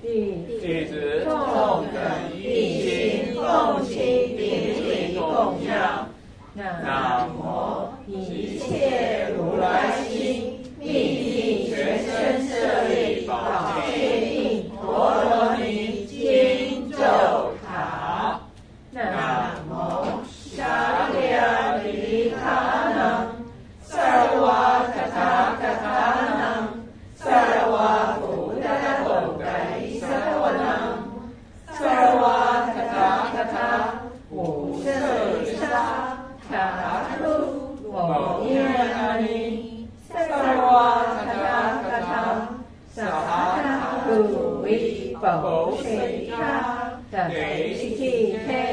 弟子众等一心共清顶礼供养。南无一切如来心，密印全身舍利宝剑印陀罗尼经咒塔。南无沙利亚利卡能萨尔瓦塔塔塔塔能萨尔瓦布达达布盖伊萨瓦能萨尔瓦塔塔塔塔无色沙塔鲁摩耶阿尼萨尔瓦塔塔塔塔萨塔鲁维宝水沙达雷西提